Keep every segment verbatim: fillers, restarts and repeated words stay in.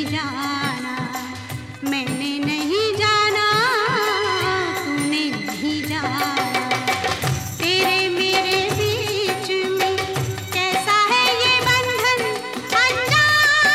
नहीं जाना, मैंने नहीं जाना, तूने नहीं जाना। तेरे मेरे बीच में कैसा है ये बंधन अनजाना।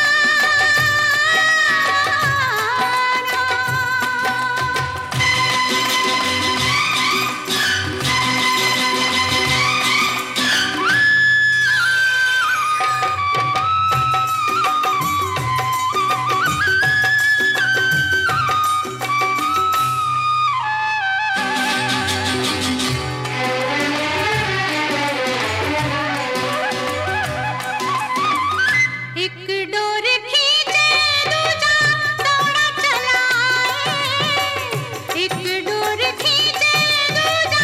एक डोर खींचे दूजा दौड़ा चला आए, एक डोर खींचे दूजा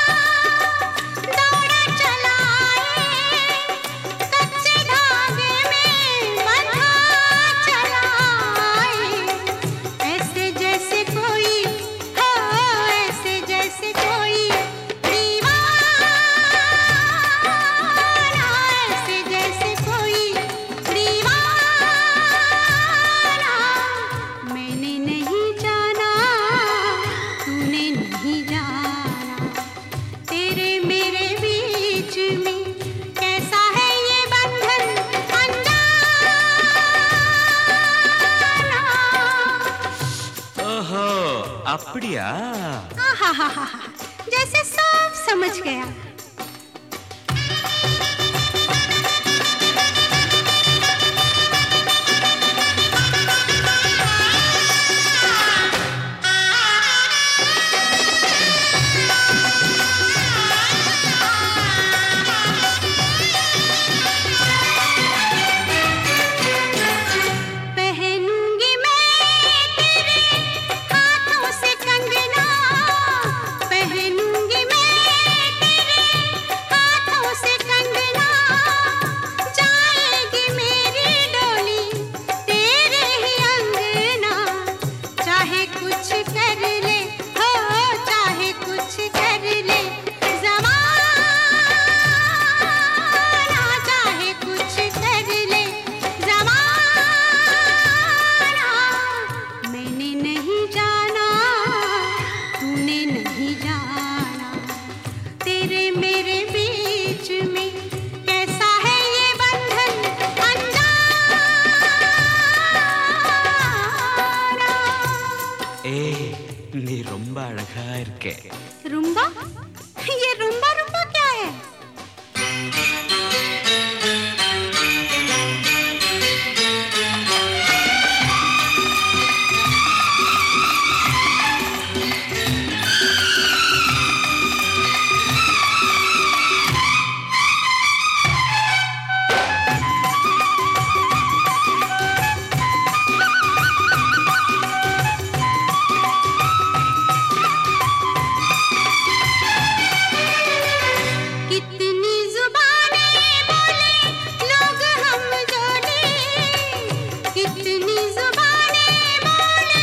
दौड़ा चला आए, कच्चे धागे में बंधा चला आए। ऐसे जैसे कोई हो, ऐसे जैसे कोई दीवाना, ऐसे जैसे कोई दीवाना। मैंने नहीं जाना, तूने नहीं जाना, तेरे मेरे बीच में कैसा है ये बंधन अनजाना। ओहो அப்படியா? आहाहाहा, जैसे सब समझ गया। पहनूंगी मैं तेरे हाथों से कंगना, पहनूंगी मैं तेरे हाथों से कंगना। जाएगी मेरी डोली तेरे ही अंगना, चाहे कुछ कर ले हो, चाहे कुछ कर ले ज़माना, चाहे कुछ कर ले ज़माना। मैंने नहीं जाना, तूने नहीं जाना, तेरे मेरे बीच में कैसा है ये बंधन अनजाना। ஏய் நீ ரொம்ப அழகா இருக்க. रुम्बा? ये रुम्बा रुम्बा क्या है? कितनी जुबानें बोले लोग हम जोड़े, कितनी जुबानें बोले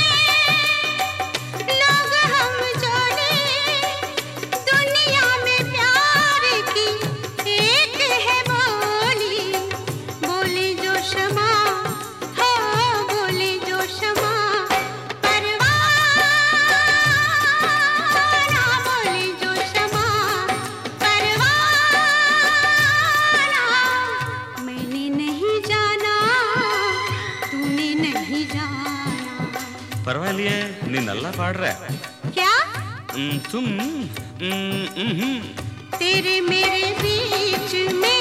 लोग हम जोड़े। दुनिया में प्यार की एक है बोली, बोले जो शमा हो, बोले जो शमा परवाना, बोले जो शमा परवाना। मैंने नहीं जाना, तूने नहीं जाना। பரவாயில்லையே நீ நல்லா பாடுற. क्या? ம், தும் ம், ம்ஹும். तेरे मेरे बीच में